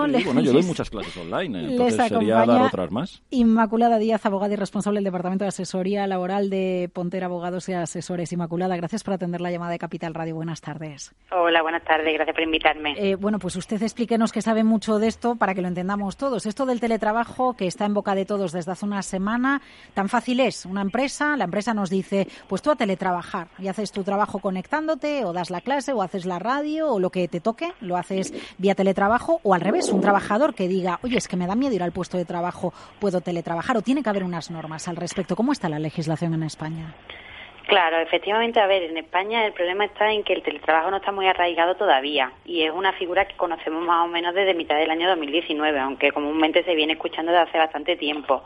Sí, bueno, yo doy muchas clases online, entonces sería dar otras más. Inmaculada Díaz, abogada y responsable del Departamento de Asesoría Laboral de Pontera Abogados y Asesores. Inmaculada, gracias por atender la llamada de Capital Radio. Buenas tardes. Hola, buenas tardes. Gracias por invitarme. Bueno, pues usted explíquenos que sabe mucho de esto para que lo entendamos todos. Esto del teletrabajo, que está en boca de todos desde hace una semana, tan fácil es. La empresa nos dice, pues tú a teletrabajar y haces tu trabajo conectándote, o das la clase, o haces la radio, o lo que te toque, lo haces vía teletrabajo, o al revés, un trabajador que diga, oye, es que me da miedo ir al puesto de trabajo, puedo teletrabajar, o tiene que haber unas normas al respecto. ¿Cómo está la legislación en España? Claro, efectivamente, a ver, en España el problema está en que el teletrabajo no está muy arraigado todavía y es una figura que conocemos más o menos desde mitad del año 2019, aunque comúnmente se viene escuchando desde hace bastante tiempo.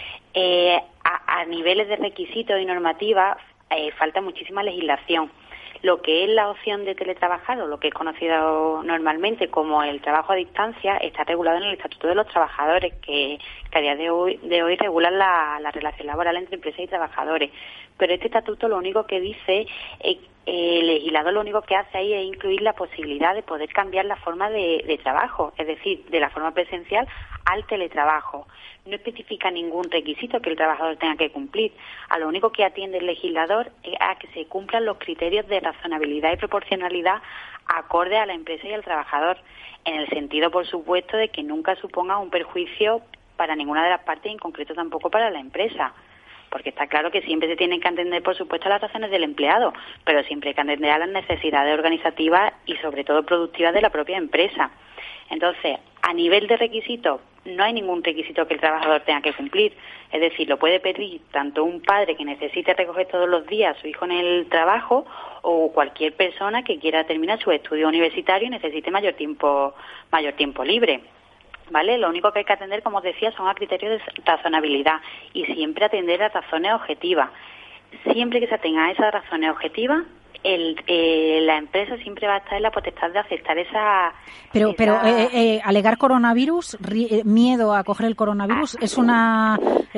A niveles de requisitos y normativa falta muchísima legislación. Lo que es la opción de teletrabajar, o lo que es conocido normalmente como el trabajo a distancia, está regulado en el Estatuto de los Trabajadores, que a día de hoy regulan la relación laboral entre empresas y trabajadores. Pero este estatuto lo único que dice, el legislador lo único que hace ahí es incluir la posibilidad de poder cambiar la forma de trabajo, es decir, de la forma presencial al teletrabajo. No especifica ningún requisito que el trabajador tenga que cumplir. A lo único que atiende el legislador es a que se cumplan los criterios de razonabilidad y proporcionalidad acorde a la empresa y al trabajador, en el sentido, por supuesto, de que nunca suponga un perjuicio para ninguna de las partes, y en concreto tampoco para la empresa. Porque está claro que siempre se tienen que atender, por supuesto, a las razones del empleado, pero siempre hay que atender a las necesidades organizativas y, sobre todo, productivas de la propia empresa. Entonces, a nivel de requisitos, no hay ningún requisito que el trabajador tenga que cumplir. Es decir, lo puede pedir tanto un padre que necesite recoger todos los días a su hijo en el trabajo, o cualquier persona que quiera terminar su estudio universitario y necesite mayor tiempo libre. ¿Vale? Lo único que hay que atender, como os decía, son a criterios de razonabilidad y siempre atender a razones objetivas. Siempre que se atenga a esas razones objetivas, la empresa siempre va a estar en la potestad de aceptar esa... Pero alegar coronavirus, miedo a coger el coronavirus, es una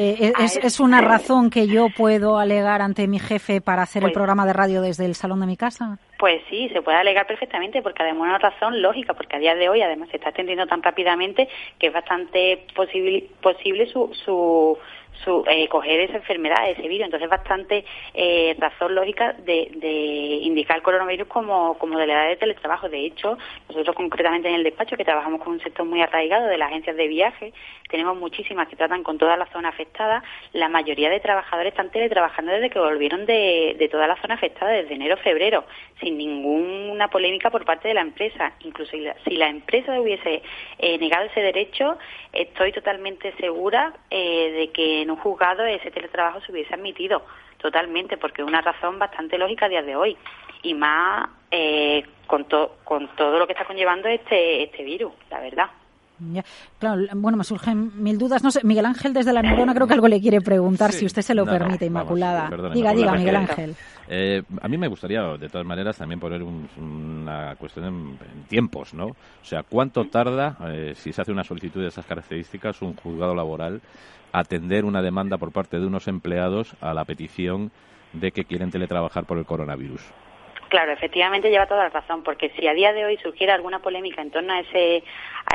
razón que yo puedo alegar ante mi jefe para hacer el programa de radio desde el salón de mi casa. Pues sí, se puede alegar perfectamente, porque además es una razón lógica, porque a día de hoy además se está extendiendo tan rápidamente que es bastante posible su coger esa enfermedad, ese virus. Entonces es bastante razón lógica de indicar el coronavirus como modalidad de teletrabajo. De hecho, nosotros concretamente en el despacho, que trabajamos con un sector muy arraigado de las agencias de viaje, tenemos muchísimas que tratan con toda la zona afectada. La mayoría de trabajadores están teletrabajando desde que volvieron de toda la zona afectada, desde enero-febrero, sin ninguna polémica por parte de la empresa. Incluso si la empresa hubiese negado ese derecho, estoy totalmente segura de que en un juzgado ese teletrabajo se hubiese admitido totalmente, porque es una razón bastante lógica a día de hoy, y más con todo lo que está conllevando este virus, la verdad. Ya, claro, bueno, me surgen mil dudas. No sé, Miguel Ángel desde la Neurona creo que algo le quiere preguntar, si usted se lo permite, Inmaculada. Diga, Miguel Ángel. A mí me gustaría, de todas maneras, también poner una cuestión en tiempos, ¿no? O sea, ¿cuánto tarda, si se hace una solicitud de esas características, un juzgado laboral atender una demanda por parte de unos empleados a la petición de que quieren teletrabajar por el coronavirus? Claro, efectivamente lleva toda la razón, porque si a día de hoy surgiera alguna polémica en torno a ese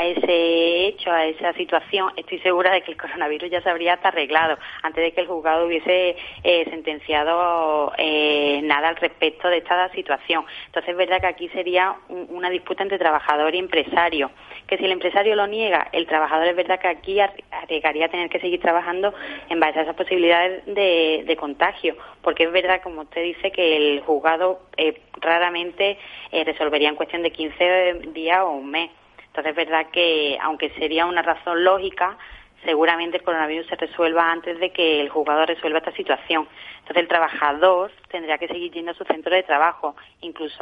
hecho, a esa situación, estoy segura de que el coronavirus ya se habría hasta arreglado antes de que el juzgado hubiese sentenciado nada al respecto de esta situación. Entonces es verdad que aquí sería una disputa entre trabajador y empresario, que si el empresario lo niega, el trabajador es verdad que aquí arriesgaría a tener que seguir trabajando en base a esas posibilidades de contagio, porque es verdad, como usted dice, que el juzgado raramente resolvería en cuestión de 15 días o un mes. Entonces es verdad que, aunque sería una razón lógica, seguramente el coronavirus se resuelva antes de que el juzgado resuelva esta situación. Entonces el trabajador tendría que seguir yendo a su centro de trabajo, incluso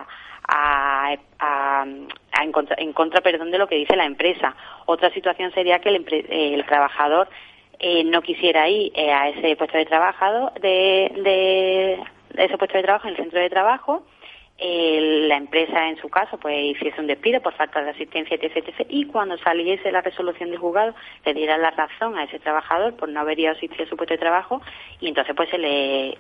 en contra de lo que dice la empresa. Otra situación sería que el trabajador no quisiera ir a ese puesto de trabajo, ese puesto de trabajo en el centro de trabajo, la empresa en su caso pues hiciese un despido por falta de asistencia, etc., y cuando saliese la resolución del juzgado le diera la razón a ese trabajador por no haber ido a asistir a su puesto de trabajo, y entonces pues se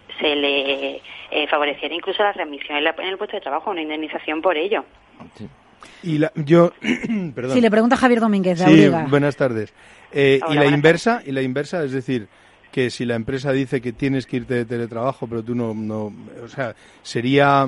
le favoreciera incluso la readmisión en el puesto de trabajo, una indemnización por ello. Sí. Perdón. Sí, le pregunta Javier Domínguez de Sí, Auriga. buenas tardes. Hola, ¿Y la inversa? Es decir, que si la empresa dice que tienes que irte de teletrabajo, pero tú no, o sea, sería...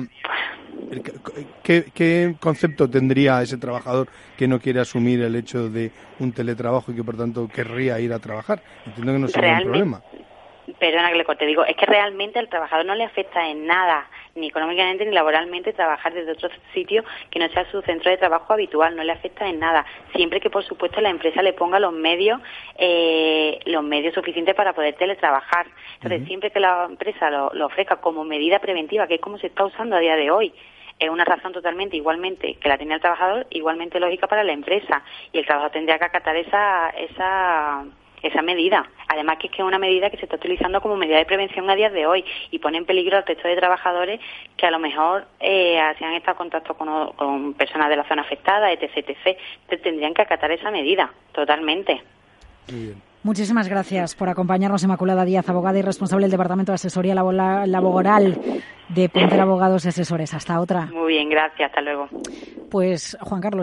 ¿Qué concepto tendría ese trabajador que no quiere asumir el hecho de un teletrabajo y que por tanto querría ir a trabajar? Entiendo que no sería un problema. Perdona que le corte, digo, es que realmente al trabajador no le afecta en nada, ni económicamente ni laboralmente, trabajar desde otro sitio que no sea su centro de trabajo habitual, no le afecta en nada, siempre que por supuesto la empresa le ponga los medios suficientes para poder teletrabajar. Entonces, siempre que la empresa lo ofrezca como medida preventiva, que es como se está usando a día de hoy, es una razón totalmente igualmente que la tiene el trabajador, igualmente lógica para la empresa, y el trabajador tendría que acatar esa medida. Además que es una medida que se está utilizando como medida de prevención a día de hoy y pone en peligro al resto de trabajadores que a lo mejor se han estado en contacto con personas de la zona afectada, etc. Entonces tendrían que acatar esa medida totalmente. Muy bien. Muchísimas gracias por acompañarnos, Inmaculada Díaz, abogada y responsable del Departamento de Asesoría Laboral de Puenter Abogados y Asesores. Hasta otra. Muy bien, gracias. Hasta luego. Pues, Juan Carlos.